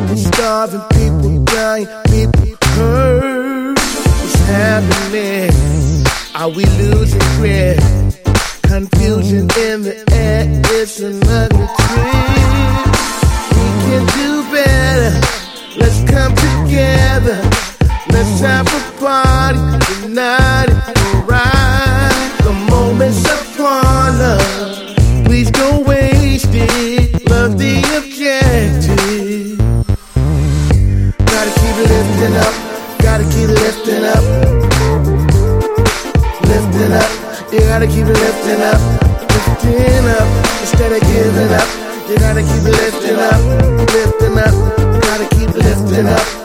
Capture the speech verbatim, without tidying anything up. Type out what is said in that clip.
Starving people, dying people, hurt. What's happening? Are we losing grip? Confusion in the air, it's another trip. We can do better. Let's come together. Let's have a party tonight. Alright, the moment's upon us. Please don't waste it. Love the objective. Gotta keep lifting up. Gotta keep lifting up. Lifting up. You gotta keep lifting up. Lifting up. Instead of giving up. You gotta keep lifting up. Lifting up. Gotta keep lifting up.